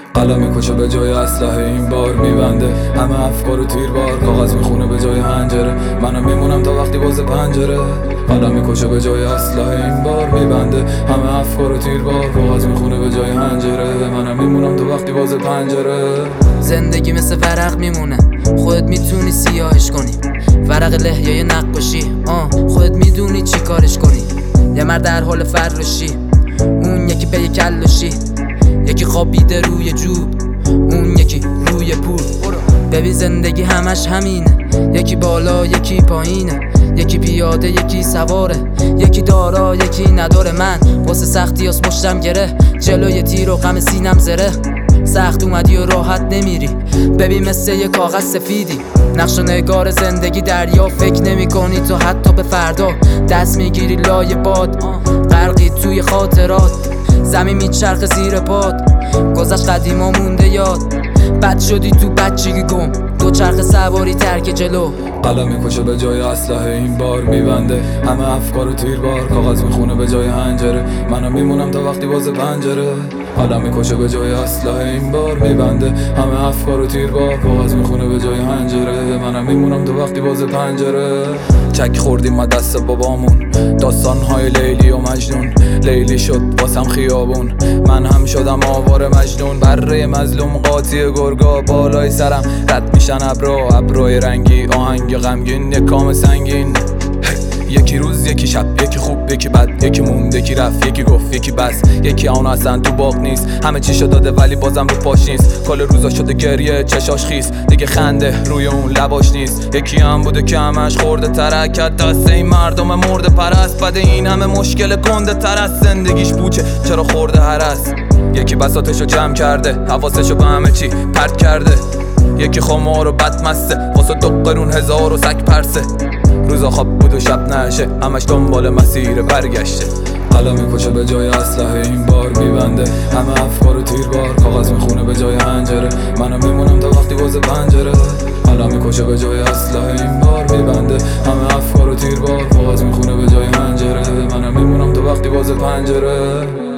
قلم میکشه به جای اسلحه این بار میبنده همه افکار و تیربار کاغذ میخونه به جای حنجره منم میمونم تا وقتی باز پنجره قلم میکشه به جای اسلحه این بار میبنده همه افکار و تیربار کاغذ میخونه به جای حنجره منم میمونم تا وقتی باز پنجره زندگی مثل ورق میمونه خودت میتونی سیاهش کنی ورق لحیه نقاشی خودت میدونی چی کارش کنی یه مرد در حال فراشی اون یکی پی کلاشی یکی خوابیده روی جوب اون یکی روی پول ببین زندگی همش همینه یکی بالا یکی پایینه یکی پیاده یکی سواره یکی دارا یکی نداره من واسه سختی از پشتم گره جلوی تیر و غم سینم زره سخت اومدی و راحت نمیری ببین مثل یه کاغذ سفیدی نقش و نگار زندگی دریا فکر نمی کنی تو حتی به فردا دست میگیری لای باد غرقی توی خاطرات زمین میچرخ زیر پاد گذشت قدیما مونده یاد بد شدی تو بچگی گم دو چرخ سواری ترک جلو قلم میکشه به جای اسلحه این بار میبنده همه افکار و تیربار کاغذ میخونه به جای حنجره منم میمونم تا وقتی باز پنجره قلم میکشه به جای اسلحه این بار میبنده همه افکار و تیربار کاغذ میخونه به جای حنجره منم میمونم تا وقتی باز پنجره چک خوردیم ما دست بابامون داستانهای لیلی و مجنون لیلی شد واسم خیابون من هم شدم آوار مجنون بره مظلوم قاطی گرگا بالای سرم رد میشن ابرای رنگی آهنگ غمگین یک کام سنگین یکی روز یکی شب یکی خوب یکی بد یکی موند یکی رفت یکی گفت یکی بس یکی اون اصلا تو باغ نیست همه چیشو داده ولی بازم رو پاش نیست کل روزا شده گریه چشاش خیس دیگه خنده روی اون لباش نیست یکی هم بوده که همش خورده ترکت دست این مردم مرده پرست بده این همه مشکل گنده تر از زندگیش بوچه چرا خورده هرس یکی بساطشو جمع کرده حواسشو به همه چی پرت کرده یکی خمار و بدمسته واسه 2 قرون 1000 و سگ پرسه روزا خواب بود و شب نشه همش دنبال مسیر برگشته قلم میکشه به جای اسلحه این بار میبنده همه افکار و تیربار کاغذ میخونه به جای حنجره منم میمونم تا وقتی باز پنجره قلم میکشه به جای اسلحه این بار میبنده همه افکار و تیربار کاغذ میخونه به جای حنجره منم میمونم تا وقتی باز پنجره